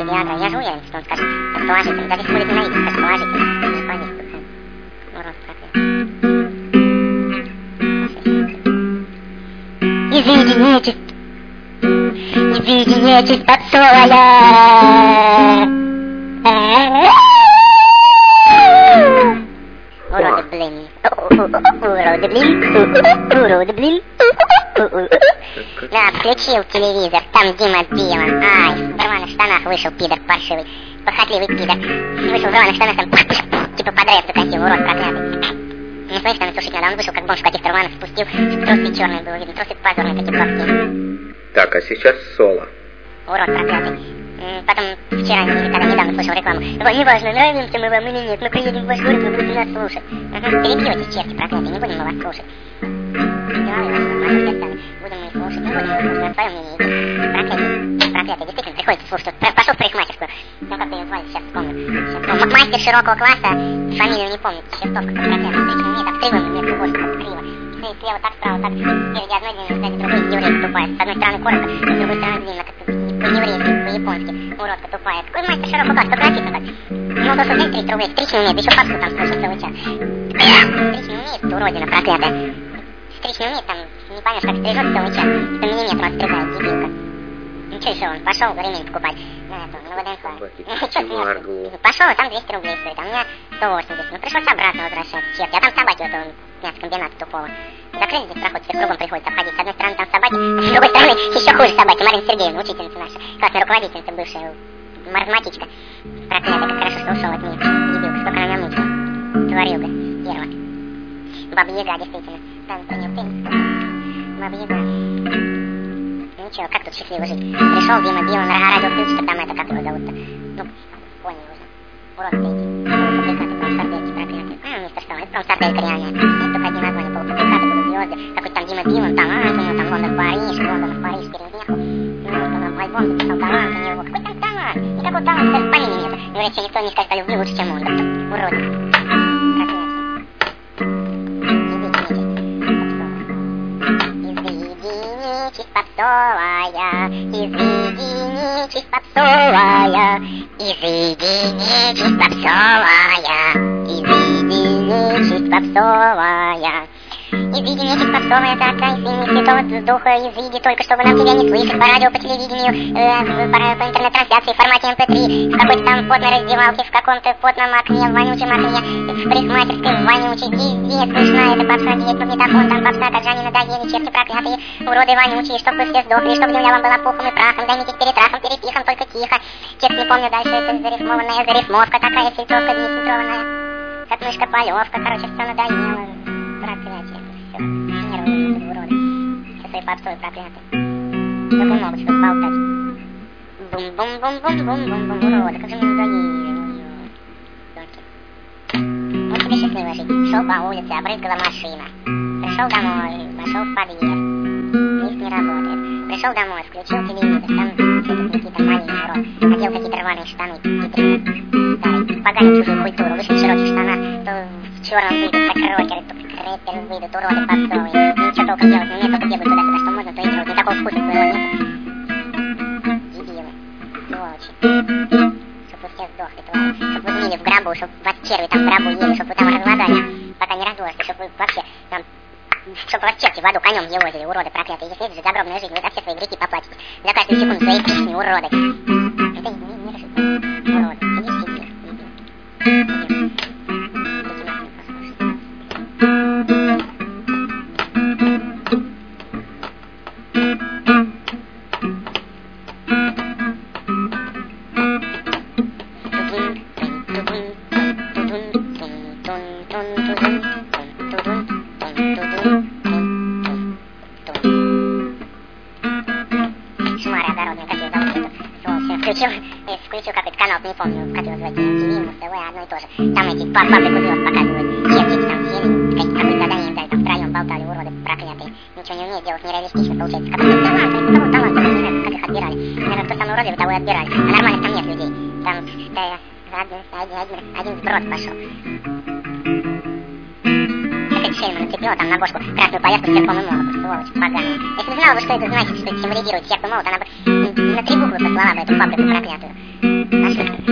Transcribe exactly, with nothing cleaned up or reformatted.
педиатра. Я же уверен, что он скажет, как положительно. Даже если будет ненавидеть, скажет положительно. Не положительно. Урод проклятый. Извините, нечисть. Извините, нечисть подсолая. Уроды, блин. Уроды, блин. Уроды, блин. Да, включил телевизор, там Дима Билан. Ай, в рваных штанах вышел пидор паршивый. Похотливый пидор. Вышел в рваных штанах, там типа под рэп закатил, урод проклятый. Не слышишь, там сушить надо, он вышел как бомж в каких-то рваных, спустил, тросы черные было видно, тросы позорные такие плоские. Так, а сейчас соло. Урод проклятый. Потом вчера, или когда недавно слышал рекламу. Вот, неважно, нравимся мы вам или нет, мы приедем в ваш город, вы будете нас слушать. Ага, перебьетесь, черти проклятые, не будем мы вас слушать. Делали ваши нормальные стали. Будем мы слушать, не будем мы слушать, на твое мнение идти. Проклятие, проклятие, действительно, приходится слушать. Вот, пошел в парикмахерскую. Ну, как ее звали, сейчас вспомню. Сейчас вспомню. Мастер широкого класса, фамилию не помню, чертовка, как проклятая, встречный умеет, обстриган, мне в бошку, как криво. Слева так, справа так, спереди одной длинной, сзади другой, еврейка тупая. С одной стороны коротко, с другой стороны длинно, как по-еврейски, по-японски. Уродка тупая. Какой мастер широкого класса, как написано так. Ну, то, что здесь тридцать рублей, стричь не умеет, еще попсу там слушать целый час. Стричь не умеет, уродина проклятая. Стричь не умеет, там, не поймешь, как стрижет целый час. По миллиметру отстригает, дебилка. Ну, что еще он пошел ремень покупать на эту, на ВДНХ. Что смеешься? Пошел, там двести рублей стоит, а у меня сто восемьдесят. Ну, пришлось обратно возвращать, черт. Я там собаки у этого мясокомбината тупого. Закрыли здесь проход, теперь кругом приходится обходить. С одной стороны там собаки, а с другой стороны еще хуже собаки. Марина Сергеевна, учительница наша, классная руководительница бывшая, маразматичка. Проклятая, как хорошо, что ушел от нее. Дебилка, сколько она меня мучила. Тварюга, стерва. Баба-яга, действительно. Там принюхай. Баба-яга. Ничего, как тут счастливо жить? Пришел Дима Билан, радио включится, там это, как его зовут-то? Ну, понял уже. Урод ты иди. Полуфабрикаты, промсардельки проклятые. А, мистер Стоун, это промсарделька реальная. Нет, только одни названия, полуфабрикаты будут звезды. Какой-то там Дима Билан, талант у него, там Лондон, Париж, Лондон, Париж, переехал. Ну, вот он альбом записал, талант у него. Какой там талант? Никакого таланта, даже помимо нет. Говорят, что никто не скажет, что люблю лучше, чем он. Урод. Проклятие. Нечисть попсовая, изведи нечисть попсовая, изведи нечисть попсовая, изведи нечисть попсовая. Извиди, нечисть попсовая, такая извини, святого духа, извиди, только чтобы нам тебя не слышать по радио, по телевидению, э, по, по интернет-трансляции в формате эм пэ три, в какой-то там потной раздевалке, в каком-то потном окне, в вонючем окне, в парикмахерской, в вонючей, везде слышна эта попса, есть магнитофон, там попса, как же они надоели, черти проклятые, уроды вонючие, чтоб вы все сдохли, чтоб земля вам была пухом и прахом, займитесь перетрахом, перепихом, только тихо, текст не помню дальше, это зарифмованная зарифмовка, такая сельцовка десяцентровая, как мышка полевка, короче, все надоело, проклятие. Нервы уроды. Со своей попсой проклятой. Только и могут что-то болтать. Бум-бум-бум-бум-бум-бум-бум. Уроды, как же мне надоели. Вот тебе счастливо жить. Шел по улице, обрызгала машина. Пришел домой, пошел в подъезд. Лифт не работает. Пришел домой, включил телевизор. Там этот Никита маленький урод. Надел какие-то рваные штаны. Петрина. Старый. Поганил чужую культуру. Вышел в широких штанах. То в черном выйдут, как рокеры. То рэперы выйдут, уроды попсовые. Ничего толком делать не умеют, только бегают туда-сюда, что можно, то и делать. Никакого вкуса своего нет. Дебилы. Сволочи. Чтоб вы все сдохли, твари. Чтоб вы гнили в гробу, чтоб вас черви там в гробу ели, чтоб вы там разгладали, пока не раздулось, чтоб вы вообще там... Чтоб вас черти в аду конем елозили, уроды проклятые. Если это же загробная жизнь, вы за все свои грехи поплатите. За каждую секунду своей песни, уроды. Это не, не решится. Уроды. Иди в себе. Иди. Включил, включил какой-то канал, не помню, как его звать, эм ти ви, Муз-ТВ, одно и то же. Там эти по фабрику звезд показывают, девочки там сели, какое задание им дали, там втроем болтали, уроды проклятые. Ничего не умеют делать, нереалистично получается. Какой талант, какого таланта, не знаю, как их отбирали. Наверное, кто самый уродливый, того и отбирали. А нормальных там нет людей. Там, да, один, один, один, один сброд пошел. Какая-то Шельма нацепила там на бошку красную повязку с серпом и молотом, сволочь поганая. Если бы знала бы, что это значит, что это символизирует серп и молот, она бы на три буквы послала бы эту фабрику проклятую. Нашли.